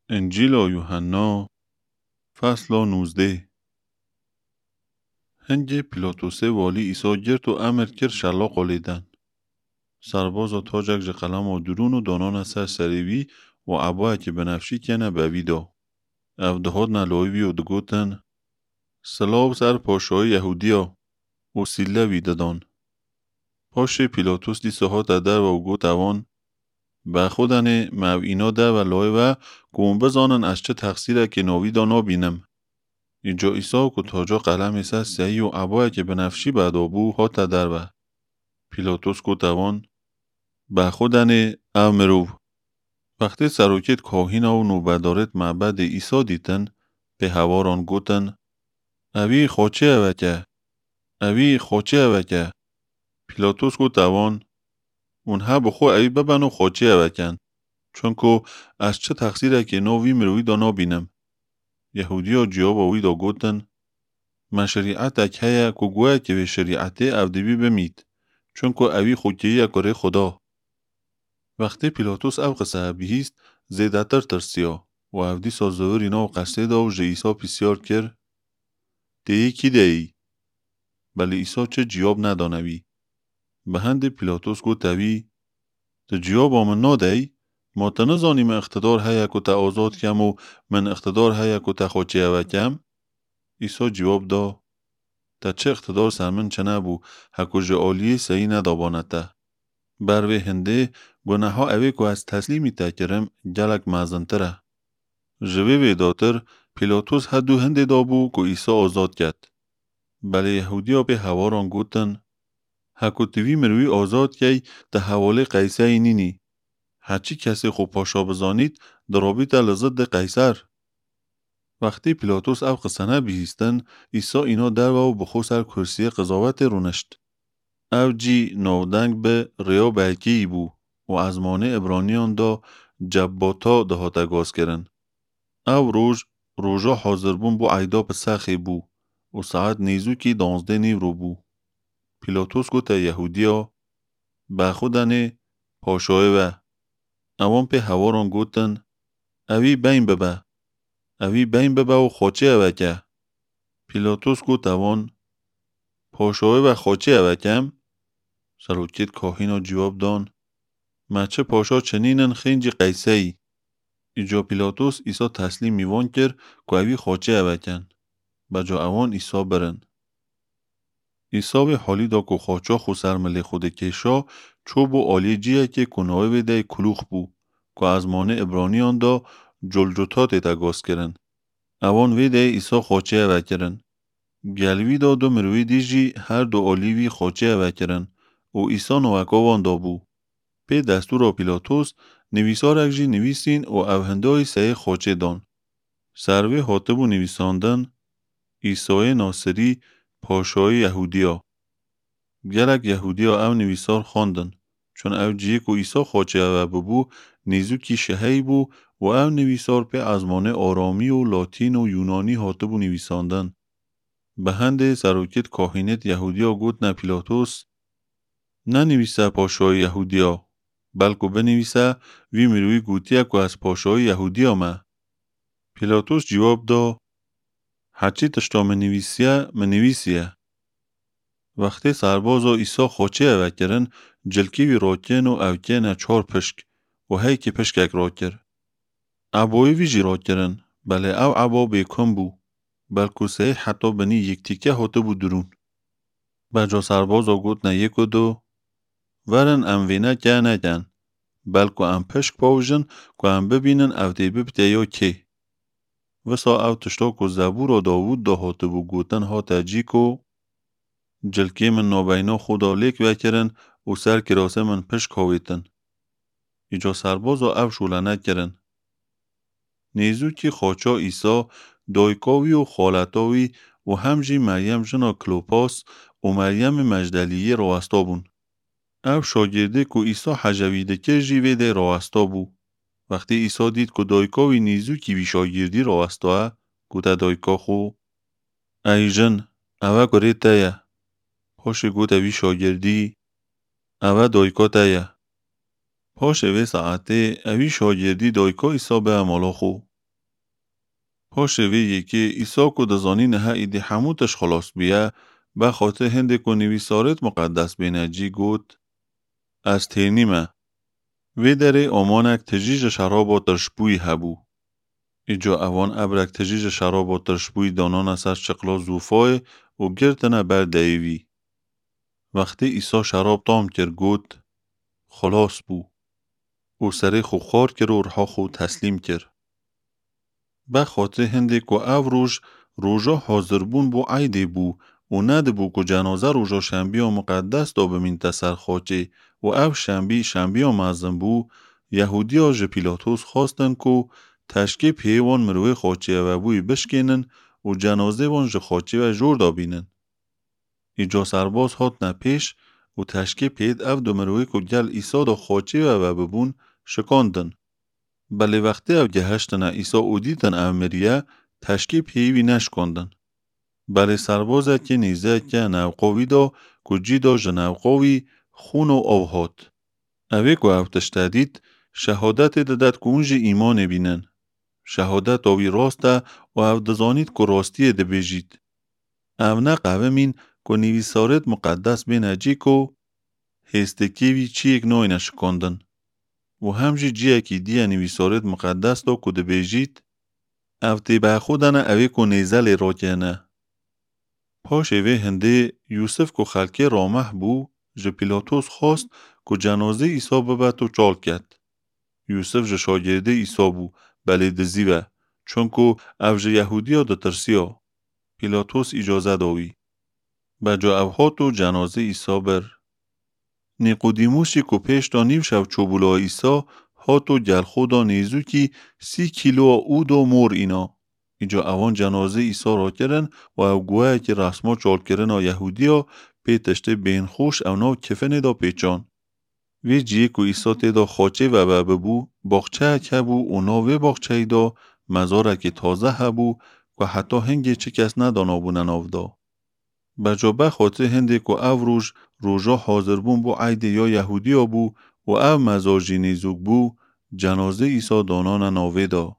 انجیل یوحنا فصل 19. هنگی پیلاتوس والی عیسی گرت و امر کرد شلاق آلیدن. سرباز و تاجک ج قلم و درون و دانان سر سریوی و عبای که بنفشی کنه بوی دا. او دهاد نلویوی و دگوتن سلاب سر پاشای یهودیا و سیله وی دادان. پاش پیلاتوس دی سهات در و گوت اوان به خودن مو اینا ده و لای و گون بزانن از چه تقصیره که ناوی دا نابینم. اینجا عیسی که تاجا قلم ایسا سعی و عبای که بنفشی بعد آبو ها تدر و پیلاتوس که دوان به خودن او مرو. وقتی سروکت کاهین و نوبدارت معبد عیسی دیتن به هواران گوتن اوی خوچه اوکه اوی خوچه اوکه. پیلاتوس که دوان اونها بخو اوی ببن و خوچه اوکن چون که از چه تقصیره که نوی مروی دا نابینم. یهودی ها جواب اوی دا گوتن من شریعت اکهیه که گوه که به شریعته او دیبی بمید چون که اوی خوکیه کره خدا. وقتی پیلاتوس او قصه بیهیست زیده تر ترسیا و او دی سازدور اینا و قصه دا و جه ایسا پیسیار کر دیگه کی دیگی؟ بله ایسا چه جواب ندانوی. به هند پیلاتوس گو تاوی ده جواب آمن نادهی ما تنزانی من اقتدار هیا که تا آزاد کم و من اقتدار هیا که تا خوچه او کم. ایسا جواب دا تا چه اقتدار سرمن چه نبو حکو جعالی سعی ندابانته. بروی هنده گناه ها اوی که از تسلیمی تکرم گلک مازنتره. جوی ویداتر پیلاتوس هدو هنده دابو که عیسی آزاد کرد. بله یهودی ها به هواران گوتن حکو تیوی مروی آزاد که ده حواله قیسه اینینی. هرچی کسی خوب پاشا بزانید درابی تا لذت ده قیسر. وقتی پیلاتوس او قصنه بیهیستن عیسی اینا در و بخو سر کرسی قضاوت رونشت. او جی نودنگ به ریا بلکی بو و از مانه ابرانیان دا جباتا دهاتا گاز کرن. او روژا حاضر بون بو عیدا پسخی بو و ساعت نیزو کی 12 نیو رو بو. پیلاتوس گو تا یهودیا به خودن پاشای و اوان په هواران گوتن اوی بین ببه اوی بین ببه و خوچه اوکه. پیلاتوس گوت اوان پاشای و خوچه اوکم. سروکت کاهینا جواب دان مچه پاشا چنینن خینج قیسه ای. ایجا پیلاتوس ایسا تسلیم میوان کر که اوی خوچه اوکن. بجا اوان ایسا برن. ایسا به حالی دا که خوچا خو سرملی خود کشا چوب و آلی جیه که کناوه ویده کلوخ بو که از مانه ابرانیان دا جلجوتات تا گاز کرن. اوان ویده ایسا خوچه اوکرن. گلوی دا دو مروی دیجی هر دو آلیوی خوچه اوکرن و ایسا نوکاوان دا بو. به دستور پیلاتوس نویسار اکجی نویسین و اوهندای سه خوچه دان. سروی حاطب و نویساندن عیسی ناصری پاشای یهودیا. گلک یهودیا او نویسار خواندن چون او جیه که عیسی خوچه او ببو نیزو کی شهی بو و او نویسار به ازمانه آرامی و لاتین و یونانی حاطب و نویساندن. به هنده سروکت کاهینت یهودیا گوت نه پیلاتوس نه نویسه پاشای یهودیا بلکه بنویسه وی مروی گوتیه که از پاشای یهودیا ما. پیلاتوس جواب دا هرچی تشتا منویسیه. وقتی سرباز و عیسی خوچه او کرن جلکیوی راکن و اوکن 4 پشک و هی که پشکک راکر. عبایی ویجی راکرن بله او عبا بیکن بو بلکه سه حتی بنی یک تیکه حاطه بو درون. بجا سرباز و گوت نه یک و دو ورن ام وینه که نگن بلکه ام پشک پاوژن که ام ببینن او دیبه بده یا که. وسا او تشتا که زبور و داوود دا حاطه بو گوتن ها تجی که جلکی من نابینا خدا لیک وکرن و سر کراسه من پشک هاویتن. ایجا سرباز و او شولنه کرن. نیزو کی خوچا عیسی دایکاوی و خالتاوی و همجی مریم جنا کلوپاس و مریم مجدلیه روستا بون. او شاگرده که عیسی حجویده که جیویده روستا بو. وقتی عیسی دید که دایکاوی نیزو کی وی شاگردی روستا گوته دایکا خو ای جن اوه گره تایه پاش گوته وی شاگردی اوه دایکا تایه. پاش وی ساعته اوی شاگردی دایکا عیسی به امالا خو. پاشوی یکی ایسا کو دزانی نه ایدی هموتش خلاص بیه به خاطر هنده کو نویسارت مقدس بینجی گوت از تینیمه وی داره آمانک تجیج شراب و ترشبوی هبو. ایجا اوان ابرک تجیج شراب و ترشبوی دانان اثر چقلا زوفای و گرتنه بر دیوی. وقتی ایسا شراب تام کر گوت خلاص بو. او سری خو خار کر و رها خو تسلیم کر. به خاطر هنده که او روژا حاضر بون بو عیده بو و نده بو که جنازه روژا شنبی و مقدس دا بمین تسر خاچه و او شنبی و معظم بو یهودی ها جه پیلاتوس خواستن که تشکی پیوان مروی خاچه و بوی بشکنن و جنازه وان جه خاچه و جور دا بینن. ایجا سرباز هات نپیش و تشکی پید او دو مروی که گل ایسا دا خاچه و ببون شکاندن. بله وقتی او گهشتن ایسا او دیدن او مریه تشکی پیوی نشکاندن. بله سربازه که نیزه که نوقاوی دا کجی دا جنوقاوی خون و اوهات. اوی که او تشتدید شهادت دادد که اونجا ایمان بینن. شهادت آوی راسته و او دزانید که راستیه ده بجید. او نه قوه مین که نویسارت مقدس بینجی که هستکیوی چی یک نوی نشکاندن. و همجی جیه که دیه نویسارت مقدس دا که ده بجید او تی به خودنه اوی که نیزل را کنه. پاش اوی هنده یوسف که خلکه رامح بو جه پیلاتوس خواست که جنازه ایسا ببت و چال کرد. یوسف جه شاگرده ایسا بو بله دزیوه چون که او جه یهودی ها ده ترسیا. پیلاتوس اجازه داوی. بجا او هاتو جنازه ایسا بر. نیقودیموسی که پیش دا نیو شو چوبولا ایسا هاتو گل خودا نیزو کی 30 کیلو اود و مور اینا. ایجا اوان جنازه ایسا را کرن و او گوه که رسما چال کرن ها یهودی ها پی تشته بین خوش او ناو کفن دا پیچان. وی جیه که ایسا تیدا خاچه و ببو باغچه که بو و ناوی باغچه دا مزاره که تازه هبو و حتی هنگی چه کس ندانابونه ناو دا. بجا به خاطر هنده که او روژا حاضر بون بو عیده یا یهودی ها بو و او مزاجی نیزوک بو جنازه ایسا دانان ناوی دا.